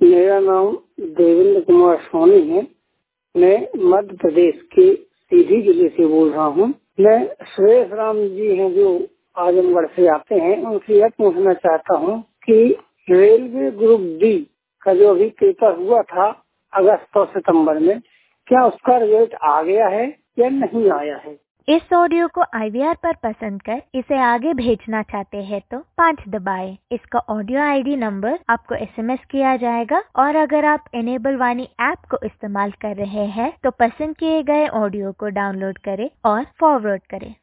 मेरा नाम देवेंद्र कुमार सोनी है। मैं मध्य प्रदेश के सीधी जिले से बोल रहा हूँ। मैं सुरेश राम जी हैं जो आजमगढ़ से आते हैं, उनसे यह पूछना चाहता हूँ कि रेलवे ग्रुप डी का जो अभी पेपर हुआ था अगस्त और सितंबर में, क्या उसका रिजल्ट आ गया है या नहीं आया है? इस ऑडियो को IVR पर पसंद कर इसे आगे भेजना चाहते हैं तो 5 दबाएं। इसका ऑडियो ID नंबर आपको SMS किया जाएगा और अगर आप इनेबल वाणी ऐप को इस्तेमाल कर रहे हैं तो पसंद किए गए ऑडियो को डाउनलोड करें और फॉरवर्ड करें।